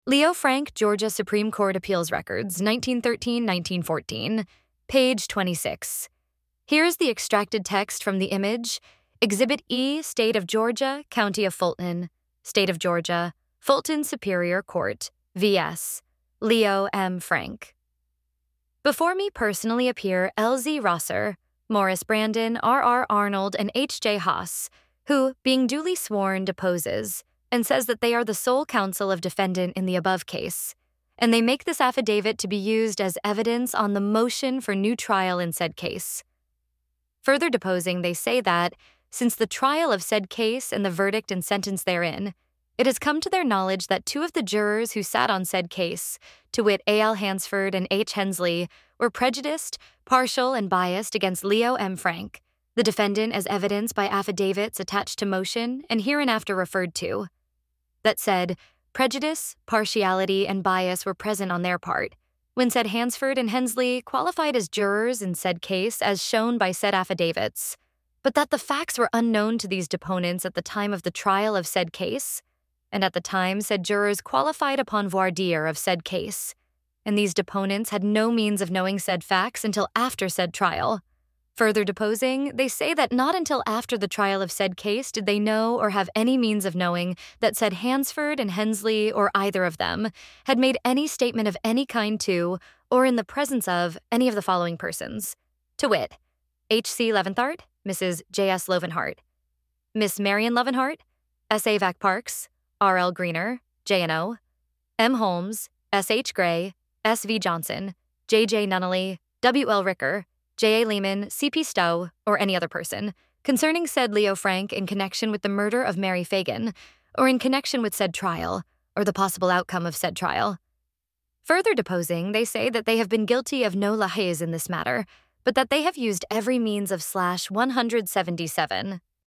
Leo Frank, Georgia Supreme Court Appeals Records, 1913-1914, page 26. Here's the extracted text from the image. Exhibit E, State of Georgia, County of Fulton. State of Georgia, Fulton Superior Court, V.S. Leo M. Frank. Before me personally appear L.Z. Rosser, Morris Brandon, R.R. Arnold, and H.J. Haas, who, being duly sworn, deposes, and says that they are the sole counsel of defendant in the above case, and they make this affidavit to be used as evidence on the motion for new trial in said case. Further deposing, they say that, since the trial of said case and the verdict and sentence therein, it has come to their knowledge that two of the jurors who sat on said case, to wit A.L. Hansford and H. Hensley, were prejudiced, partial, and biased against Leo M. Frank, the defendant as evidenced by affidavits attached to motion and hereinafter referred to. That said, prejudice, partiality, and bias were present on their part, when said Hansford and Hensley qualified as jurors in said case as shown by said affidavits, but that the facts were unknown to these deponents at the time of the trial of said case, and at the time said jurors qualified upon voir dire of said case, and these deponents had no means of knowing said facts until after said trial. Further deposing, they say that not until after the trial of said case did they know or have any means of knowing that said Hansford and Hensley or either of them had made any statement of any kind to, or in the presence of, any of the following persons, to wit, H.C. Leventhart, Mrs. J.S. Lovenhart, Miss Marion Lovenhart, S.A. Vac Parks, R.L. Greener, J&O, M. Holmes, S.H. Gray, S.V. Johnson, J.J. Nunnally, W.L. Ricker, J.A. Lehman, C.P. Stowe, or any other person, concerning said Leo Frank in connection with the murder of Mary Fagan, or in connection with said trial, or the possible outcome of said trial. Further deposing, they say that they have been guilty of no laches in this matter, but that they have used every means of /177